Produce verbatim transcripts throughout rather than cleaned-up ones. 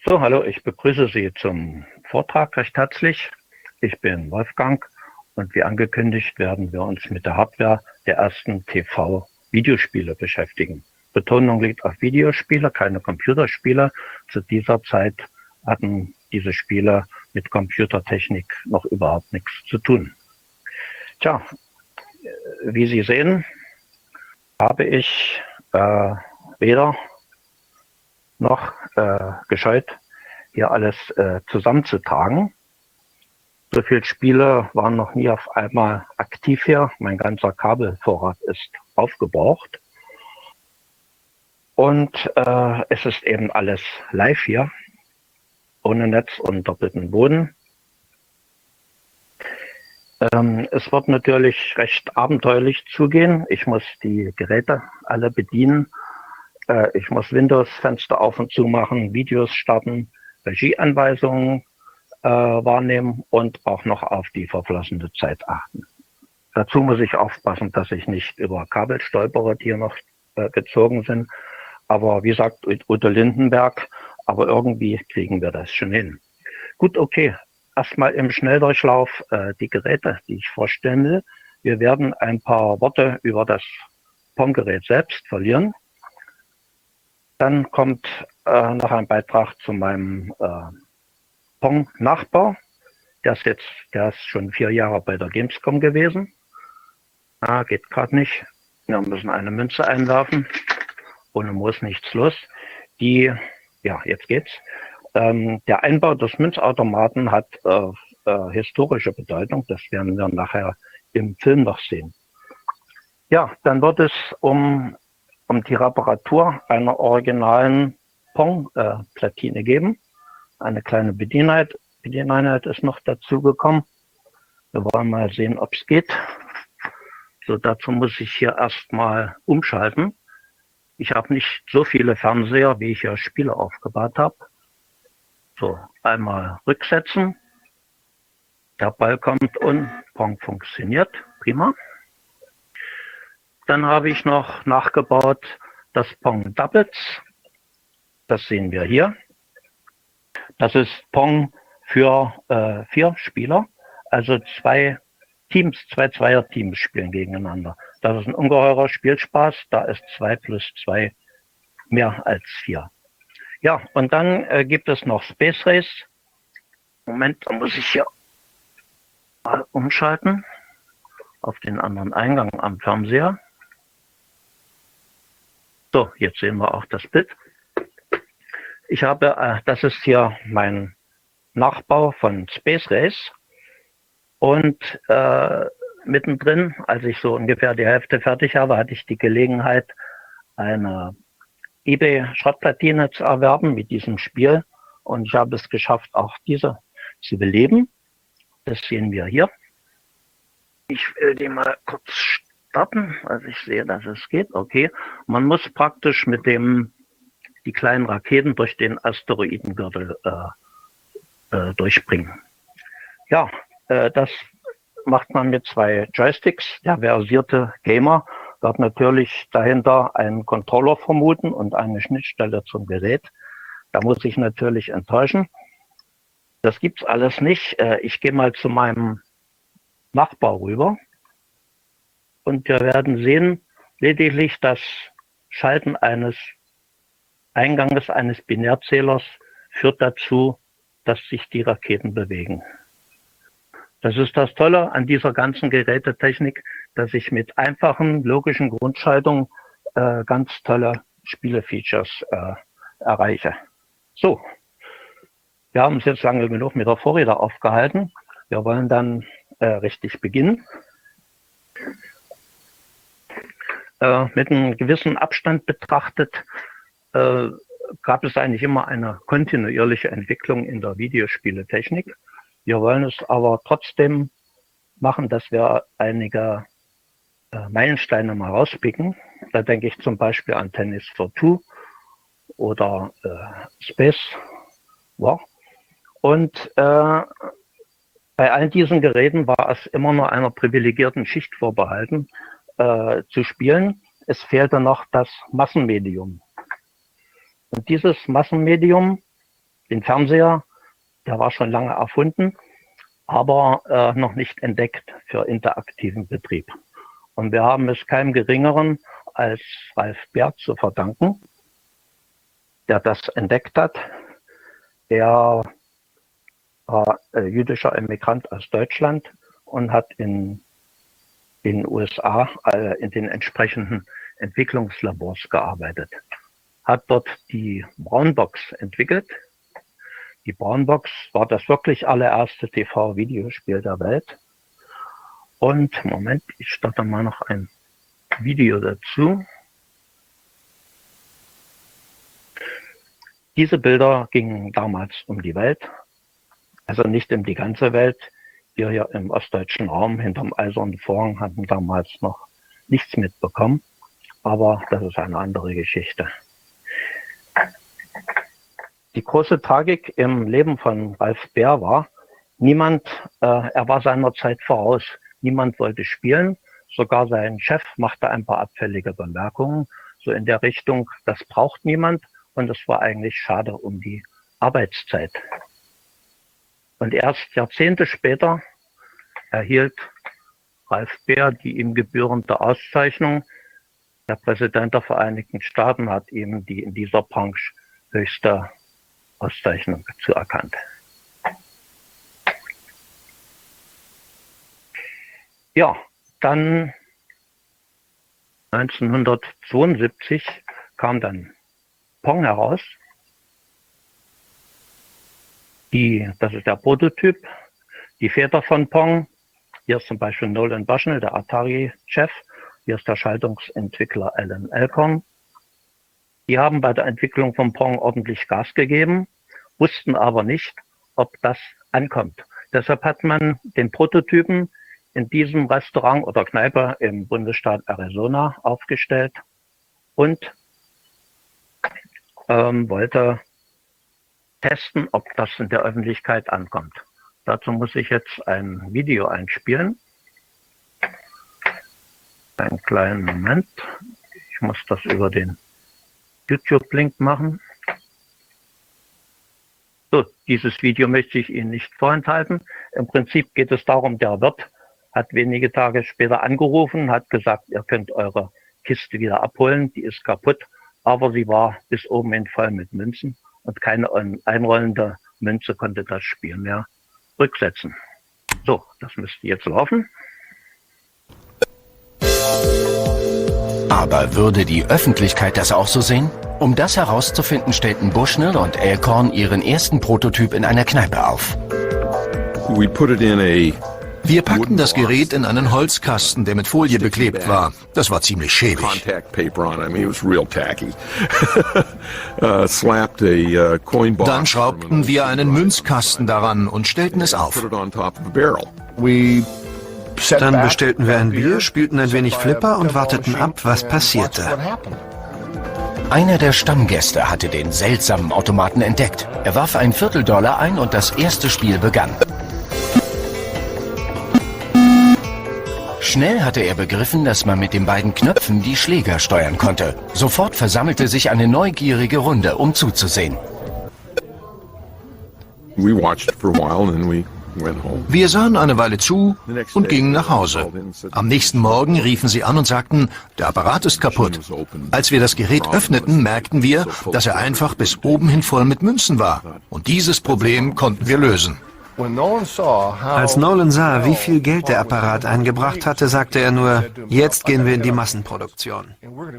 So, hallo, ich begrüße Sie zum Vortrag recht herzlich. Ich bin Wolfgang und wie angekündigt werden wir uns mit der Hardware der ersten T V-Videospiele beschäftigen. Betonung liegt auf Videospiele, keine Computerspiele. Zu dieser Zeit hatten diese Spiele mit Computertechnik noch überhaupt nichts zu tun. Tja, wie Sie sehen, habe ich äh, weder noch äh, gescheut, hier alles äh, zusammenzutragen. So viele Spiele waren noch nie auf einmal aktiv hier. Mein ganzer Kabelvorrat ist aufgebraucht. Und äh, es ist eben alles live hier, ohne Netz und doppelten Boden. Ähm, es wird natürlich recht abenteuerlich zugehen. Ich muss die Geräte alle bedienen. Äh, ich muss Windows-Fenster auf und zu machen, Videos starten, Regieanweisungen äh, wahrnehmen und auch noch auf die verflossene Zeit achten. Dazu muss ich aufpassen, dass ich nicht über Kabel stolpere, die hier noch äh, gezogen sind. Aber wie sagt Udo Lindenberg, aber irgendwie kriegen wir das schon hin. Gut, okay. Erstmal im Schnelldurchlauf äh, die Geräte, die ich vorstellen will. Wir werden ein paar Worte über das Pong-Gerät selbst verlieren. Dann kommt äh, noch ein Beitrag zu meinem äh, Pong-Nachbar. Der ist jetzt, der ist schon vier Jahre bei der Gamescom gewesen. Ah, geht gerade nicht. Wir müssen eine Münze einwerfen. Ohne Moos nichts los. Die, ja, jetzt geht's. Ähm, der Einbau des Münzautomaten hat äh, äh, historische Bedeutung. Das werden wir nachher im Film noch sehen. Ja, dann wird es um, um die Reparatur einer originalen Pong-Platine äh, geben. Eine kleine Bedieneinheit, Bedieneinheit ist noch dazugekommen. Wir wollen mal sehen, ob es geht. So, dazu muss ich hier erstmal umschalten. Ich habe nicht so viele Fernseher, wie ich hier Spiele aufgebaut habe. So, einmal rücksetzen. Der Ball kommt und Pong funktioniert. Prima. Dann habe ich noch nachgebaut das Pong Doubles. Das sehen wir hier. Das ist Pong für äh, vier Spieler. Also zwei Teams, zwei Zweierteams spielen gegeneinander. Das ist ein ungeheurer Spielspaß. Da ist zwei plus zwei mehr als vier. Ja, und dann äh, gibt es noch Space Race. Moment, da muss ich hier mal umschalten auf den anderen Eingang am Fernseher. So, jetzt sehen wir auch das Bild. Ich habe, äh, das ist hier mein Nachbau von Space Race. Und äh, mittendrin, als ich so ungefähr die Hälfte fertig habe, hatte ich die Gelegenheit, eine eBay-Schrottplatine zu erwerben mit diesem Spiel. Und ich habe es geschafft, auch diese zu beleben. Das sehen wir hier. Ich will die mal kurz starten, also ich sehe, dass es geht. Okay, man muss praktisch mit dem die kleinen Raketen durch den Asteroidengürtel äh, äh, durchbringen. Ja, äh, das macht man mit zwei Joysticks. Der versierte Gamer wird natürlich dahinter einen Controller vermuten und eine Schnittstelle zum Gerät. Da muss ich natürlich enttäuschen. Das gibt's alles nicht. Ich gehe mal zu meinem Nachbar rüber und wir werden sehen, lediglich das Schalten eines Einganges eines Binärzählers führt dazu, dass sich die Raketen bewegen. Das ist das Tolle an dieser ganzen Gerätetechnik, dass ich mit einfachen, logischen Grundschaltungen äh, ganz tolle Spielefeatures äh, erreiche. So, wir haben uns jetzt lange genug mit der Vorrede aufgehalten. Wir wollen dann äh, richtig beginnen. Äh, mit einem gewissen Abstand betrachtet äh, gab es eigentlich immer eine kontinuierliche Entwicklung in der Videospieletechnik. Wir wollen es aber trotzdem machen, dass wir einige äh, Meilensteine mal rauspicken. Da denke ich zum Beispiel an Tennis for Two oder äh, Space War. Und äh, bei all diesen Geräten war es immer nur einer privilegierten Schicht vorbehalten, äh, zu spielen. Es fehlte noch das Massenmedium. Und dieses Massenmedium den Fernseher, der war schon lange erfunden, aber äh, noch nicht entdeckt für interaktiven Betrieb. Und wir haben es keinem Geringeren als Ralf Baer zu verdanken, der das entdeckt hat. Er war äh, jüdischer Emigrant aus Deutschland und hat in den U S A äh, in den entsprechenden Entwicklungslabors gearbeitet. Hat dort die Brownbox entwickelt. Die Brownbox war das wirklich allererste T V-Videospiel der Welt. Und Moment, ich starte mal noch ein Video dazu. Diese Bilder gingen damals um die Welt, also nicht um die ganze Welt. Wir hier im ostdeutschen Raum hinterm Eisernen Vorhang hatten damals noch nichts mitbekommen, aber das ist eine andere Geschichte. Die große Tragik im Leben von Ralf Baer war, niemand, äh, er war seiner Zeit voraus. Niemand wollte spielen, sogar sein Chef machte ein paar abfällige Bemerkungen, so in der Richtung, das braucht niemand und es war eigentlich schade um die Arbeitszeit. Und erst Jahrzehnte später erhielt Ralf Baer die ihm gebührende Auszeichnung. Der Präsident der Vereinigten Staaten hat ihm die in dieser Branche höchste Auszeichnung zuerkannt. Ja, dann neunzehnhundertzweiundsiebzig kam dann Pong heraus. Die, das ist der Prototyp, die Väter von Pong. Hier ist zum Beispiel Nolan Bushnell, der Atari-Chef. Hier ist der Schaltungsentwickler Alan Alcorn. Die haben bei der Entwicklung von Pong ordentlich Gas gegeben, wussten aber nicht, ob das ankommt. Deshalb hat man den Prototypen in diesem Restaurant oder Kneipe im Bundesstaat Arizona aufgestellt und ähm, wollte testen, ob das in der Öffentlichkeit ankommt. Dazu muss ich jetzt ein Video einspielen. Einen kleinen Moment. Ich muss das über den YouTube-Link machen. So, dieses Video möchte ich Ihnen nicht vorenthalten. Im Prinzip geht es darum, der Wirt hat wenige Tage später angerufen, hat gesagt, ihr könnt eure Kiste wieder abholen, die ist kaputt, aber sie war bis oben hin voll mit Münzen und keine einrollende Münze konnte das Spiel mehr rücksetzen. So, das müsste jetzt laufen. Aber würde die Öffentlichkeit das auch so sehen? Um das herauszufinden, stellten Bushnell und Alcorn ihren ersten Prototyp in einer Kneipe auf. We put it in a Wir packten das Gerät in einen Holzkasten, der mit Folie beklebt war. Das war ziemlich schäbig. contact paper on it. I mean, it was real tacky. uh, slapped a uh, coin box. Dann schraubten wir einen Münzkasten daran und stellten es auf. Put it on top of a barrel. Dann bestellten wir ein Bier, spielten ein wenig Flipper und warteten ab, was passierte. Einer der Stammgäste hatte den seltsamen Automaten entdeckt. Er warf ein Vierteldollar ein und das erste Spiel begann. Schnell hatte er begriffen, dass man mit den beiden Knöpfen die Schläger steuern konnte. Sofort versammelte sich eine neugierige Runde, um zuzusehen. We watched it for a while and then we went home. Wir sahen eine Weile zu und gingen nach Hause. Am nächsten Morgen riefen sie an und sagten, der Apparat ist kaputt. Als wir das Gerät öffneten, merkten wir, dass er einfach bis oben hin voll mit Münzen war. Und dieses Problem konnten wir lösen. Als Nolan sah, wie viel Geld der Apparat eingebracht hatte, sagte er nur, jetzt gehen wir in die Massenproduktion.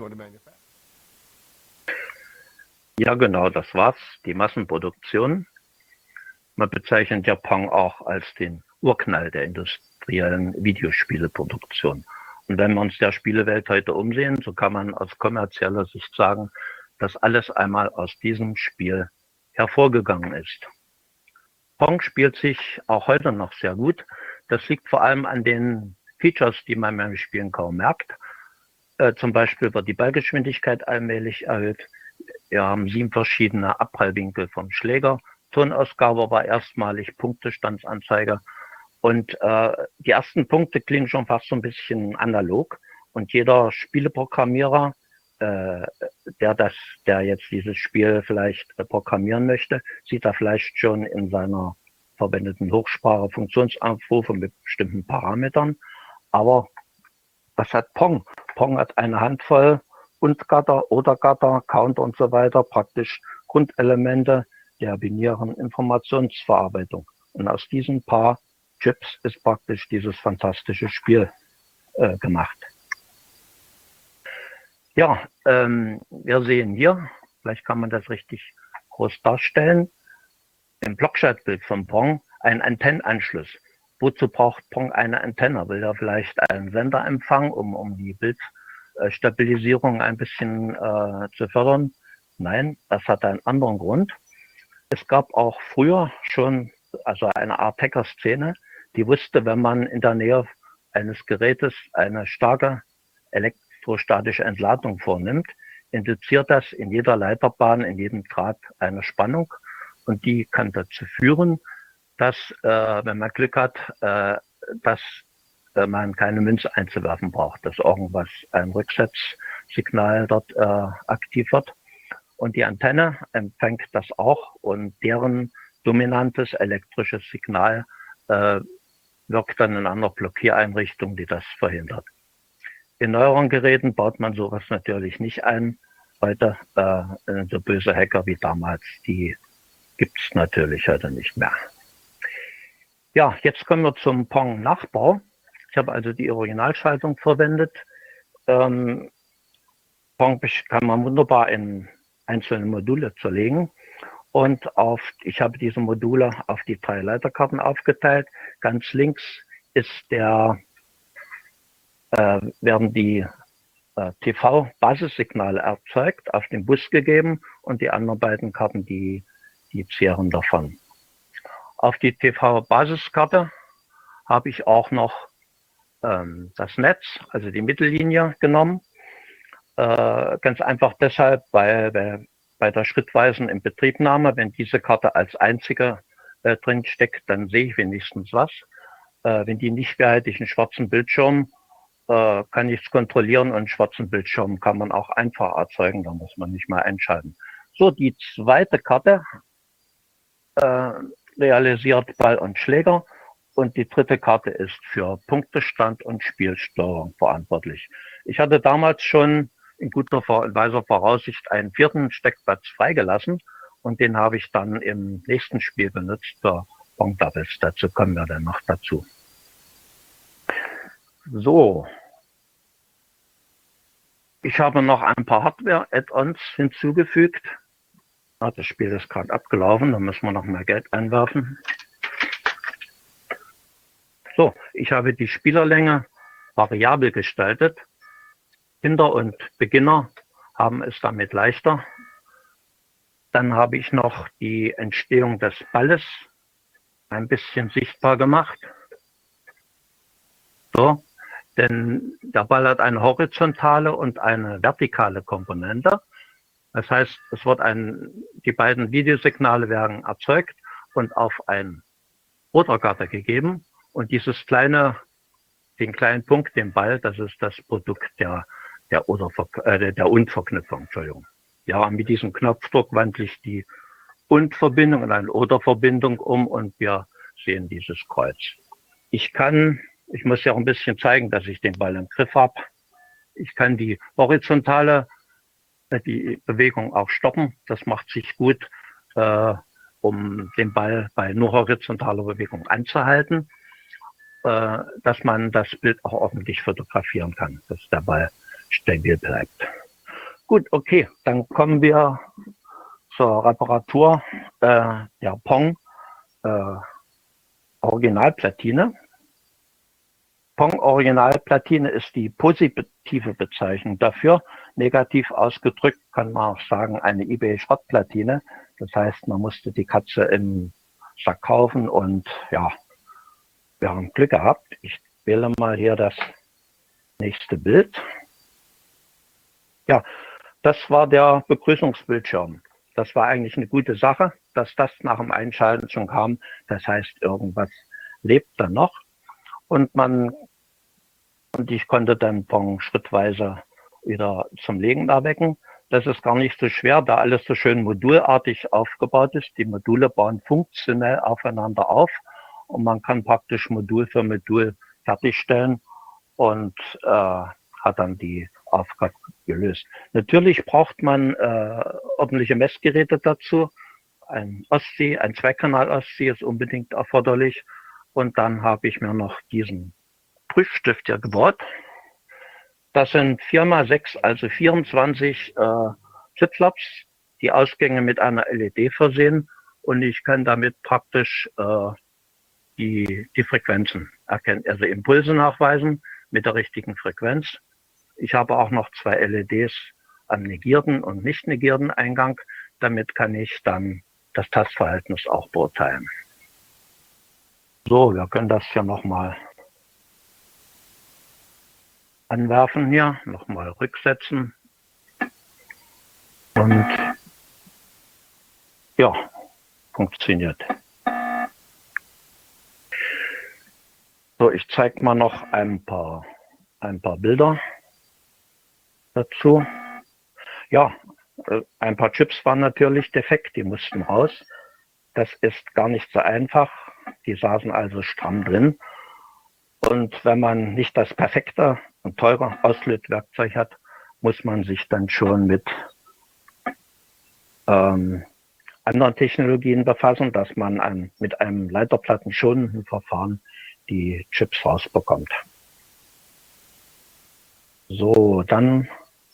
Ja, genau, das war's, die Massenproduktion. Man bezeichnet ja Pong auch als den Urknall der industriellen Videospieleproduktion. Und wenn wir uns der Spielewelt heute umsehen, so kann man aus kommerzieller Sicht sagen, dass alles einmal aus diesem Spiel hervorgegangen ist. Pong spielt sich auch heute noch sehr gut. Das liegt vor allem an den Features, die man beim Spielen kaum merkt. Äh, zum Beispiel wird die Ballgeschwindigkeit allmählich erhöht. Wir haben sieben verschiedene Abprallwinkel vom Schläger. Tonausgabe war erstmalig Punktestandsanzeige. Und äh, die ersten Punkte klingen schon fast so ein bisschen analog. Und jeder Spieleprogrammierer äh, der das, der jetzt dieses Spiel vielleicht äh, programmieren möchte, sieht er vielleicht schon in seiner verwendeten Hochsprache Funktionsaufrufe mit bestimmten Parametern. Aber was hat Pong? Pong hat eine Handvoll Und-Gatter, Oder-Gatter, Counter und so weiter, praktisch Grundelemente der binären Informationsverarbeitung. Und aus diesen paar Chips ist praktisch dieses fantastische Spiel äh, gemacht. Ja, ähm, wir sehen hier, vielleicht kann man das richtig groß darstellen, im Blockschaltbild von Pong einen Antennenanschluss. Wozu braucht Pong eine Antenne? Will er vielleicht einen Sender empfangen, um, um die Bildstabilisierung ein bisschen äh, zu fördern? Nein, das hat einen anderen Grund. Es gab auch früher schon also eine Art Hacker-Szene, die wusste, wenn man in der Nähe eines Gerätes eine starke elektrostatische Entladung vornimmt, induziert das in jeder Leiterbahn, in jedem Draht eine Spannung und die kann dazu führen, dass, äh, wenn man Glück hat, äh, dass äh, man keine Münze einzuwerfen braucht, dass irgendwas, ein Rücksetzsignal dort äh, aktiv wird. Und die Antenne empfängt das auch und deren dominantes elektrisches Signal äh, wirkt dann in einer Blockiereinrichtung, die das verhindert. In neueren Geräten baut man sowas natürlich nicht ein. Heute äh, so böse Hacker wie damals, die gibt's natürlich heute nicht mehr. Ja, jetzt kommen wir zum Pong-Nachbau. Ich habe also die Originalschaltung verwendet. Ähm, Pong kann man wunderbar in einzelne Module zerlegen. Und auf, ich habe diese Module auf die drei Leiterkarten aufgeteilt. Ganz links ist der, äh, werden die äh, T V-Basissignale erzeugt, auf den Bus gegeben und die anderen beiden Karten, die, die zehren davon. Auf die T V-Basiskarte habe ich auch noch ähm, das Netz, also die Mittellinie genommen. Äh, ganz einfach deshalb, weil, weil bei der schrittweisen Inbetriebnahme, wenn diese Karte als einzige äh, drin steckt, dann sehe ich wenigstens was. Äh, wenn die nicht behält, ich einen schwarzen Bildschirm, äh, kann ich es kontrollieren und einen schwarzen Bildschirm kann man auch einfach erzeugen, da muss man nicht mal einschalten. So, die zweite Karte äh, realisiert Ball und Schläger und die dritte Karte ist für Punktestand und Spielsteuerung verantwortlich. Ich hatte damals schon in guter in weiser Voraussicht einen vierten Steckplatz freigelassen und den habe ich dann im nächsten Spiel benutzt für Pong Doubles. Dazu kommen wir dann noch dazu. So. Ich habe noch ein paar Hardware-Add-ons hinzugefügt. Ah, das Spiel ist gerade abgelaufen, da müssen wir noch mehr Geld einwerfen. So, ich habe die Spielerlänge variabel gestaltet. Kinder und Beginner haben es damit leichter. Dann habe ich noch die Entstehung des Balles ein bisschen sichtbar gemacht. So, denn der Ball hat eine horizontale und eine vertikale Komponente. Das heißt, es wird ein, die beiden Videosignale werden erzeugt und auf ein Oder-Gatter gegeben. Und dieses kleine, den kleinen Punkt, den Ball, das ist das Produkt der der oder äh, der Und-Verknüpfung, Entschuldigung. Ja, mit diesem Knopfdruck wandle ich die Und-Verbindung in eine Oder-Verbindung um und wir sehen dieses Kreuz. Ich kann, ich muss ja auch ein bisschen zeigen, dass ich den Ball im Griff habe. Ich kann die horizontale, die Bewegung auch stoppen. Das macht sich gut, äh, um den Ball bei nur horizontaler Bewegung anzuhalten, äh, dass man das Bild auch ordentlich fotografieren kann, dass der Ball stabil bleibt. Gut, okay, dann kommen wir zur Reparatur äh, der Pong äh, Originalplatine. Pong Originalplatine ist die positive Bezeichnung dafür. Negativ ausgedrückt kann man auch sagen eine eBay Schrottplatine. Das heißt, man musste die Katze im Sack kaufen und ja, wir haben Glück gehabt. Ich wähle mal hier das nächste Bild. Ja, das war der Begrüßungsbildschirm. Das war eigentlich eine gute Sache, dass das nach dem Einschalten schon kam. Das heißt, irgendwas lebt dann noch. Und man, und ich konnte dann Pong schrittweise wieder zum Legen erwecken. Das ist gar nicht so schwer, da alles so schön modulartig aufgebaut ist. Die Module bauen funktionell aufeinander auf und man kann praktisch Modul für Modul fertigstellen und äh, hat dann die Aufgabe gelöst. Natürlich braucht man äh, ordentliche Messgeräte dazu. Ein Ostsee, ein Zweikanal-Ostsee ist unbedingt erforderlich. Und dann habe ich mir noch diesen Prüfstift hier gebaut. Das sind vier mal sechs, also vierundzwanzig äh, Chipflops, die Ausgänge mit einer L E D versehen. Und ich kann damit praktisch äh, die, die Frequenzen erkennen, also Impulse nachweisen mit der richtigen Frequenz. Ich habe auch noch zwei L E Ds am negierten und nicht negierten Eingang. Damit kann ich dann das Tastverhältnis auch beurteilen. So, wir können das hier nochmal anwerfen hier, nochmal rücksetzen. Und ja, funktioniert. So, ich zeige mal noch ein paar, ein paar Bilder dazu. Ja, ein paar Chips waren natürlich defekt, die mussten raus. Das ist gar nicht so einfach. Die saßen also stramm drin. Und wenn man nicht das perfekte und teure Auslötwerkzeug hat, muss man sich dann schon mit ähm, anderen Technologien befassen, dass man ein, mit einem leiterplattenschonenden Verfahren die Chips rausbekommt. So, dann,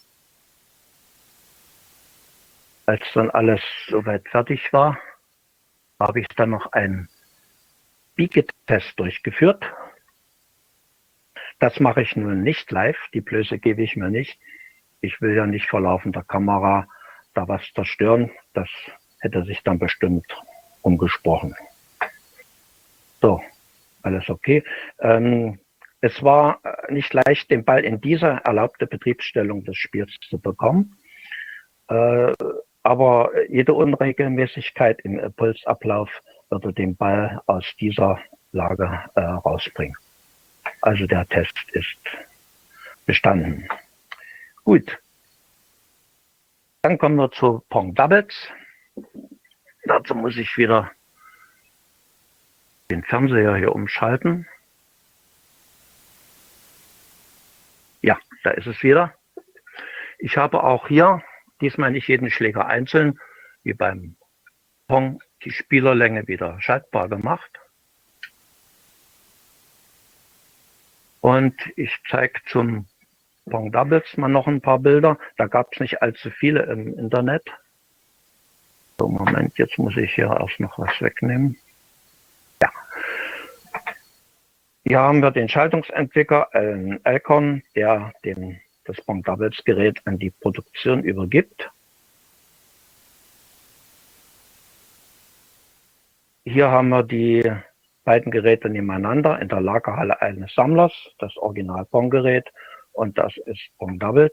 als dann alles soweit fertig war, habe ich dann noch einen Biegetest durchgeführt. Das mache ich nun nicht live, die Blöße gebe ich mir nicht. Ich will ja nicht vor laufender Kamera da was zerstören. Das hätte sich dann bestimmt umgesprochen. So, alles okay. Ähm, es war nicht leicht, den Ball in diese erlaubte Betriebsstellung des Spiels zu bekommen. Äh, aber jede Unregelmäßigkeit im Impulsablauf würde den Ball aus dieser Lage äh, rausbringen. Also der Test ist bestanden. Gut. Dann kommen wir zu Pong Doubles. Dazu muss ich wieder den Fernseher hier umschalten. Ja, da ist es wieder. Ich habe auch hier diesmal nicht jeden Schläger einzeln, wie beim Pong, die Spielerlänge wieder schaltbar gemacht. Und ich zeige zum Pong Doubles mal noch ein paar Bilder. Da gab es nicht allzu viele im Internet. So, Moment, jetzt muss ich hier erst noch was wegnehmen. Ja. Hier haben wir den Schaltungsentwickler Alan Alcorn, der den, das Pong Doubles Gerät an die Produktion übergibt. Hier haben wir die beiden Geräte nebeneinander in der Lagerhalle eines Sammlers, das Original Pong-Gerät, und das ist Pong Doubles.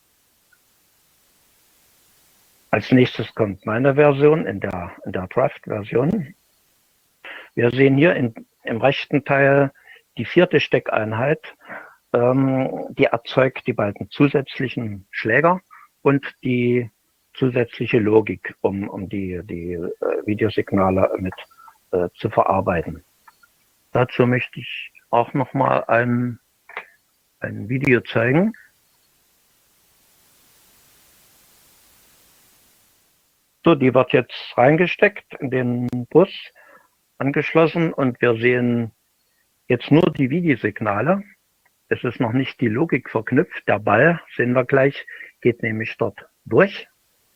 Als nächstes kommt meine Version in der, in der Draft-Version. Wir sehen hier in, im rechten Teil die vierte Steckeinheit, ähm, die erzeugt die beiden zusätzlichen Schläger und die zusätzliche Logik, um, um die, die äh, Videosignale mit äh, zu verarbeiten. Dazu möchte ich auch noch mal ein, ein Video zeigen. So, die wird jetzt reingesteckt in den Bus, angeschlossen, und wir sehen jetzt nur die Videosignale. Es ist noch nicht die Logik verknüpft. Der Ball, sehen wir gleich, geht nämlich dort durch.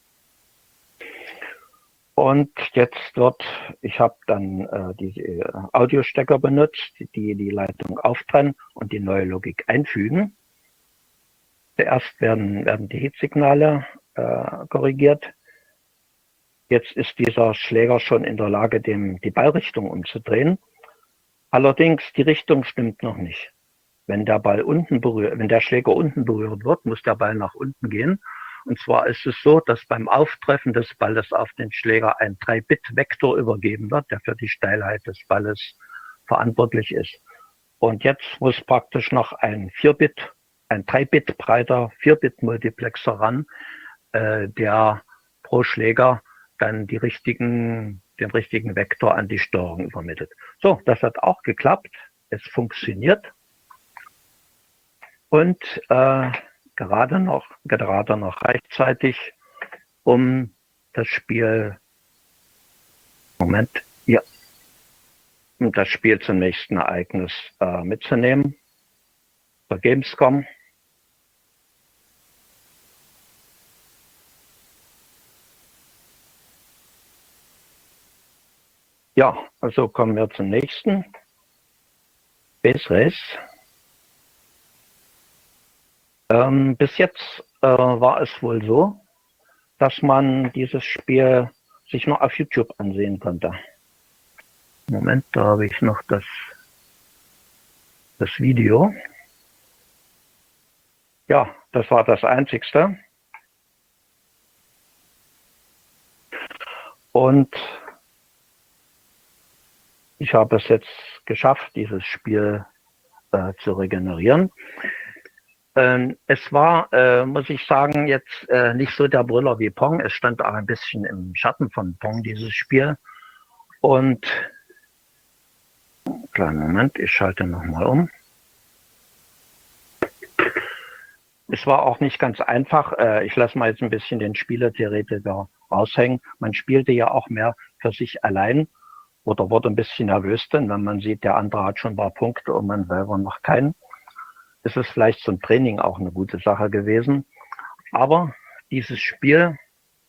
Und jetzt wird, ich habe dann äh, die äh, Audiostecker benutzt, die die Leitung auftrennen und die neue Logik einfügen. Zuerst werden, werden die Hitsignale äh, korrigiert. Jetzt ist dieser Schläger schon in der Lage, dem, die Ballrichtung umzudrehen. Allerdings, die Richtung stimmt noch nicht. Wenn der Ball unten berührt, wenn der Schläger unten berührt wird, muss der Ball nach unten gehen. Und zwar ist es so, dass beim Auftreffen des Balles auf den Schläger ein drei Bit Vektor übergeben wird, der für die Steilheit des Balles verantwortlich ist. Und jetzt muss praktisch noch ein vier Bit ein drei Bit breiter vier Bit Multiplexer ran, äh, der pro Schläger dann die richtigen, den richtigen Vektor an die Steuerung übermittelt. So, das hat auch geklappt. Es funktioniert. Und äh, gerade noch, gerade noch rechtzeitig, um das Spiel, Moment, ja, um das Spiel zum nächsten Ereignis äh, mitzunehmen, zur Gamescom. Ja, also kommen wir zum nächsten. Space Race. Ähm, bis jetzt äh, war es wohl so, dass man dieses Spiel sich nur auf YouTube ansehen konnte. Moment, da habe ich noch das, das Video. Ja, das war das Einzigste. Und ich habe es jetzt geschafft, dieses Spiel äh, zu regenerieren. Ähm, es war, äh, muss ich sagen, jetzt äh, nicht so der Brüller wie Pong. Es stand auch ein bisschen im Schatten von Pong, dieses Spiel. Und, kleinen Moment, ich schalte nochmal um. Es war auch nicht ganz einfach. Äh, ich lasse mal jetzt ein bisschen den Spielertheoretiker raushängen. Man spielte ja auch mehr für sich allein oder wurde ein bisschen nervös, denn wenn man sieht, der andere hat schon ein paar Punkte und man selber noch keinen. Ist es vielleicht zum Training auch eine gute Sache gewesen. Aber dieses Spiel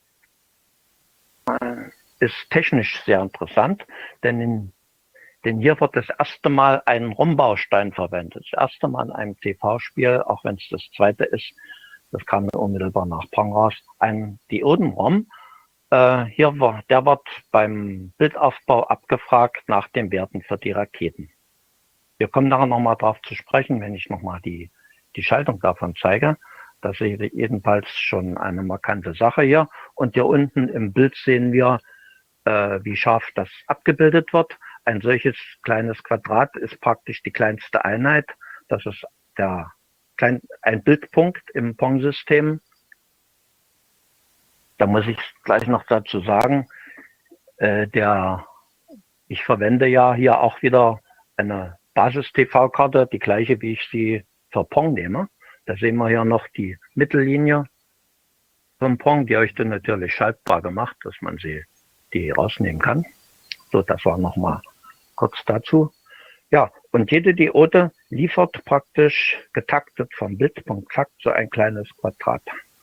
ist technisch sehr interessant, denn, in, denn hier wird das erste Mal ein ROM-Baustein verwendet. Das erste Mal in einem T V-Spiel, auch wenn es das zweite ist, das kam unmittelbar nach Pong raus, ein Dioden-ROM. Äh, hier war, der wird beim Bildaufbau abgefragt nach den Werten für die Raketen. Wir kommen nachher nochmal drauf zu sprechen, wenn ich nochmal die, die Schaltung davon zeige. Das ist jedenfalls schon eine markante Sache hier. Und hier unten im Bild sehen wir, äh, wie scharf das abgebildet wird. Ein solches kleines Quadrat ist praktisch die kleinste Einheit. Das ist der klein, ein Bildpunkt im Pong-System. Da muss ich gleich noch dazu sagen, äh, der, ich verwende ja hier auch wieder eine Basis-T V-Karte, die gleiche, wie ich sie für Pong nehme. Da sehen wir hier noch die Mittellinie vom Pong, die habe ich dann natürlich schaltbar gemacht, dass man sie die rausnehmen kann. So, das war nochmal kurz dazu. Ja, und jede Diode liefert praktisch getaktet vom Bildpunkt-Takt so ein kleines Quadrat.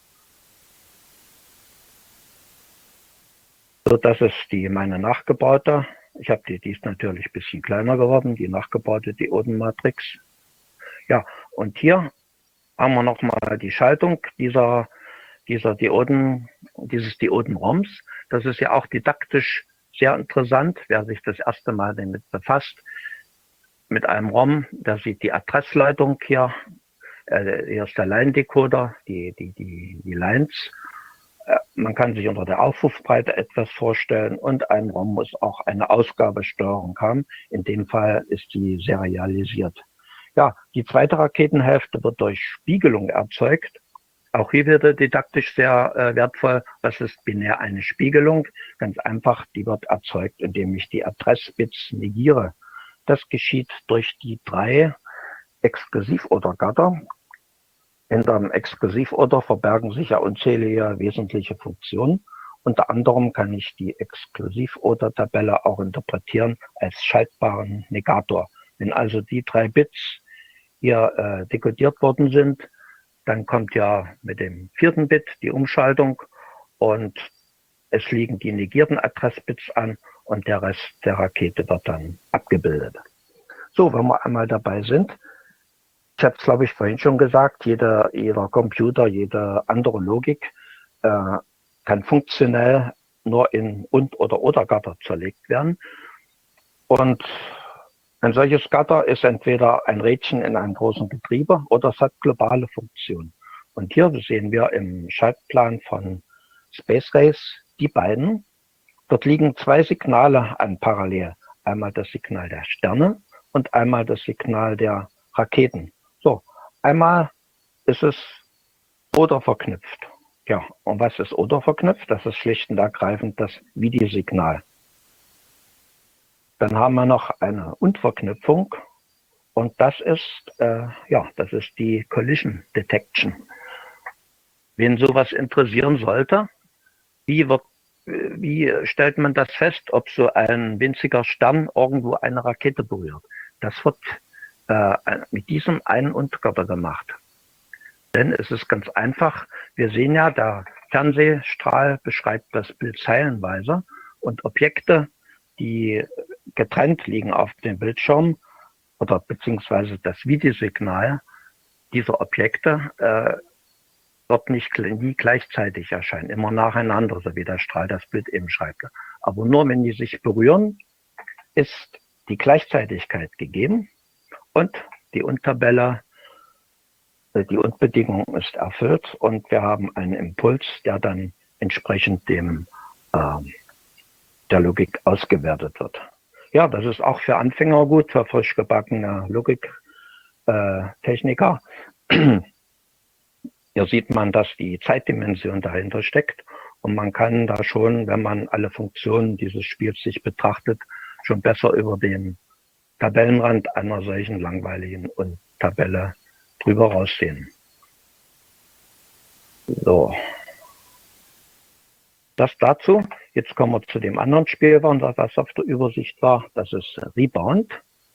So, das ist die meine nachgebaute. Ich habe die, die ist natürlich ein bisschen kleiner geworden, die nachgebaute Diodenmatrix. Ja, und hier haben wir nochmal die Schaltung dieser, dieser Dioden, dieses Dioden-ROMs. Das ist ja auch didaktisch sehr interessant, wer sich das erste Mal damit befasst. Mit einem ROM, da sieht die Adressleitung hier, äh, hier ist der Line-Decoder, die, die, die, die Lines. Man kann sich unter der Aufrufbreite etwas vorstellen und ein ROM muss auch eine Ausgabesteuerung haben. In dem Fall ist die serialisiert. Ja, die zweite Raketenhälfte wird durch Spiegelung erzeugt. Auch hier wird didaktisch sehr äh, wertvoll. Was ist binär eine Spiegelung? Ganz einfach, die wird erzeugt, indem ich die Adressbits negiere. Das geschieht durch die drei Exklusivordergatter. Hinter dem Exklusivorder verbergen sich ja unzählige wesentliche Funktionen. Unter anderem kann ich die Exklusivorder-Tabelle auch interpretieren als schaltbaren Negator. Wenn also die drei Bits hier äh, dekodiert worden sind, dann kommt ja mit dem vierten Bit die Umschaltung und es liegen die negierten Adressbits an und der Rest der Rakete wird dann abgebildet. So, wenn wir einmal dabei sind, ich habe es, glaube ich, vorhin schon gesagt, jeder, jeder Computer, jede andere Logik äh, kann funktionell nur in Und- oder Oder-Gatter zerlegt werden. Und ein solches Gatter ist entweder ein Rädchen in einem großen Getriebe oder es hat globale Funktion. Und hier sehen wir im Schaltplan von Space Race die beiden. Dort liegen zwei Signale an parallel. Einmal das Signal der Sterne und einmal das Signal der Raketen. So, einmal ist es oder verknüpft. Ja, und was ist oder verknüpft? Das ist schlicht und ergreifend das Videosignal. Dann haben wir noch eine Unterverknüpfung und das ist, äh, ja, das ist die Collision Detection. Wen sowas interessieren sollte, wie wird, wie stellt man das fest, ob so ein winziger Stern irgendwo eine Rakete berührt? Das wird äh, mit diesem einen Unterkörper gemacht. Denn es ist ganz einfach, wir sehen ja, der Fernsehstrahl beschreibt das Bild zeilenweise und Objekte, die getrennt liegen auf dem Bildschirm oder beziehungsweise das Videosignal dieser Objekte äh, wird nicht nie gleichzeitig erscheinen, immer nacheinander, so wie der Strahl das Bild eben schreibt. Aber nur wenn die sich berühren, ist die Gleichzeitigkeit gegeben und die Untertabelle, die Unterbedingung ist erfüllt und wir haben einen Impuls, der dann entsprechend dem äh, der Logik ausgewertet wird. Ja, das ist auch für Anfänger gut, für frisch gebackene Logiktechniker. Äh, Hier sieht man, dass die Zeitdimension dahinter steckt und man kann da schon, wenn man alle Funktionen dieses Spiels sich betrachtet, schon besser über den Tabellenrand einer solchen langweiligen und Tabelle drüber raussehen. So. Das dazu. Jetzt kommen wir zu dem anderen Spiel, was auf der Übersicht war. Das ist Rebound.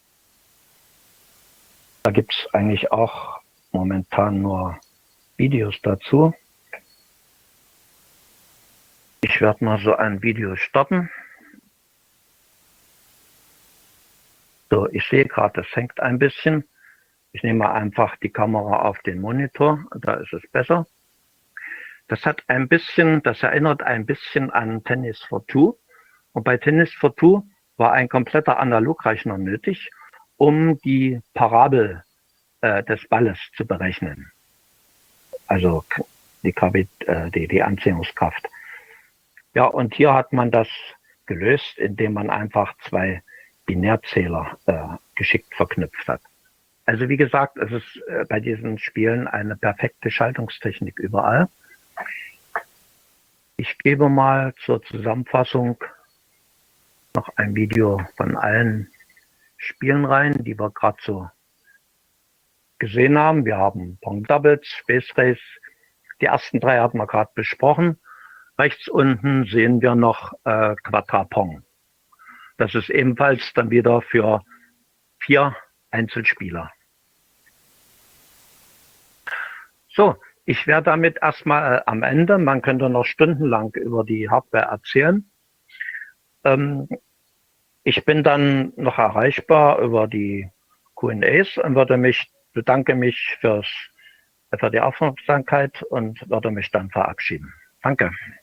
Da gibt es eigentlich auch momentan nur Videos dazu. Ich werde mal so ein Video starten. So, ich sehe gerade, es hängt ein bisschen. Ich nehme einfach die Kamera auf den Monitor, da ist es besser. Das hat ein bisschen, das erinnert ein bisschen an Tennis for Two. Und bei Tennis for Two war ein kompletter Analogrechner nötig, um die Parabel äh, des Balles zu berechnen. Also die, äh, die, die Anziehungskraft. Ja, und hier hat man das gelöst, indem man einfach zwei Binärzähler äh, geschickt verknüpft hat. Also wie gesagt, es ist äh, bei diesen Spielen eine perfekte Schaltungstechnik überall. Ich gebe mal zur Zusammenfassung noch ein Video von allen Spielen rein, die wir gerade so gesehen haben. Wir haben Pong Doubles, Space Race. Die ersten drei hatten wir gerade besprochen. Rechts unten sehen wir noch äh, Quadra Pong. Das ist ebenfalls dann wieder für vier Einzelspieler. So, ich wäre damit erstmal äh, am Ende. Man könnte noch stundenlang über die Hardware erzählen. Ähm, ich bin dann noch erreichbar über die Q und A's und würde mich, bedanke mich fürs, für die Aufmerksamkeit und würde mich dann verabschieden. Danke.